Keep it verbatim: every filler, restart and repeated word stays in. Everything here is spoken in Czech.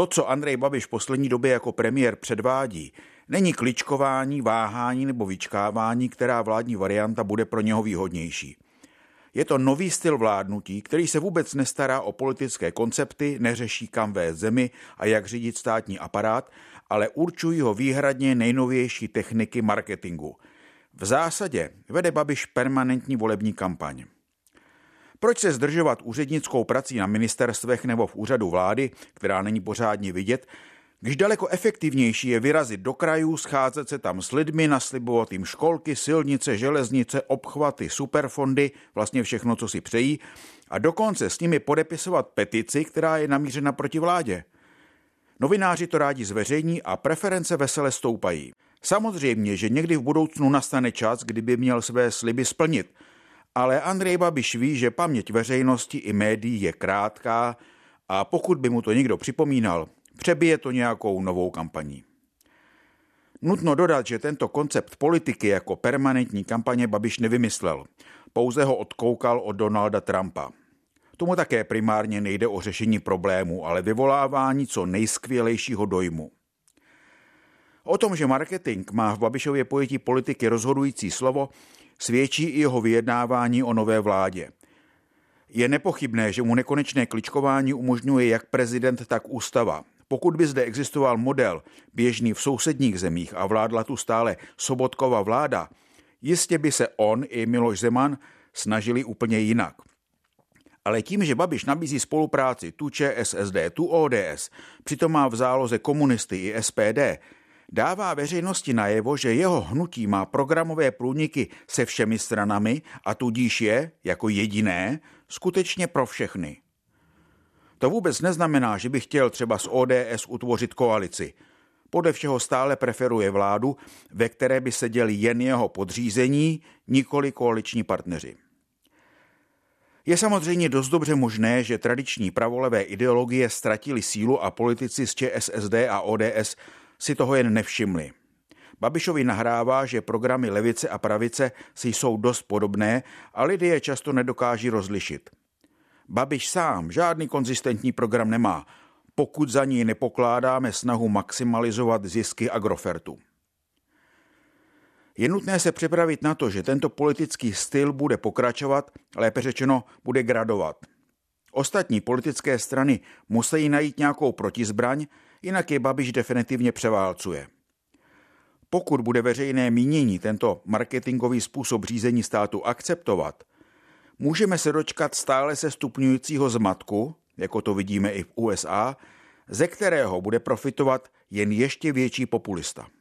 To, co Andrej Babiš v poslední době jako premiér předvádí, není kličkování, váhání nebo vyčkávání, která vládní varianta bude pro něho výhodnější. Je to nový styl vládnutí, který se vůbec nestará o politické koncepty, neřeší kam vést zemi a jak řídit státní aparát, ale určují ho výhradně nejnovější techniky marketingu. V zásadě vede Babiš permanentní volební kampaň. Proč se zdržovat úřednickou prací na ministerstvech nebo v úřadu vlády, která není pořádně vidět, když daleko efektivnější je vyrazit do krajů, scházet se tam s lidmi, naslibovat jim školky, silnice, železnice, obchvaty, superfondy, vlastně všechno, co si přejí, a dokonce s nimi podepisovat petici, která je namířena proti vládě. Novináři to rádi zveřejní a preference vesele stoupají. Samozřejmě, že někdy v budoucnu nastane čas, kdyby měl své sliby splnit, ale Andrej Babiš ví, že paměť veřejnosti i médií je krátká a pokud by mu to někdo připomínal, přebije to nějakou novou kampaní. Nutno dodat, že tento koncept politiky jako permanentní kampaně Babiš nevymyslel, pouze ho odkoukal od Donalda Trumpa. Tomu také primárně nejde o řešení problému, ale vyvolávání co nejskvělejšího dojmu. O tom, že marketing má v Babišově pojetí politiky rozhodující slovo, svědčí i jeho vyjednávání o nové vládě. Je nepochybné, že mu nekonečné kličkování umožňuje jak prezident, tak ústava. Pokud by zde existoval model běžný v sousedních zemích a vládla tu stále Sobotkova vláda, jistě by se on i Miloš Zeman snažili úplně jinak. Ale tím, že Babiš nabízí spolupráci tu ČSSD, tu O D S, přitom má v záloze komunisty i S P D, dává veřejnosti najevo, že jeho hnutí má programové průniky se všemi stranami a tudíž je, jako jediné, skutečně pro všechny. To vůbec neznamená, že by chtěl třeba s O D S utvořit koalici. Podle všeho stále preferuje vládu, ve které by seděli jen jeho podřízení, nikoli koaliční partneři. Je samozřejmě dost dobře možné, že tradiční pravolevé ideologie ztratily sílu a politici z ČSSD a O D S si toho jen nevšimli. Babišovi nahrává, že programy levice a pravice si jsou dost podobné a lidé je často nedokáží rozlišit. Babiš sám žádný konzistentní program nemá, pokud za ní nepokládáme snahu maximalizovat zisky Agrofertu. Je nutné se připravit na to, že tento politický styl bude pokračovat, lépe řečeno bude gradovat. Ostatní politické strany musí najít nějakou protizbraň, jinak je Babiš definitivně převálcuje. Pokud bude veřejné mínění tento marketingový způsob řízení státu akceptovat, můžeme se dočkat stále se stupňujícího zmatku, jako to vidíme i v U S A, ze kterého bude profitovat jen ještě větší populista.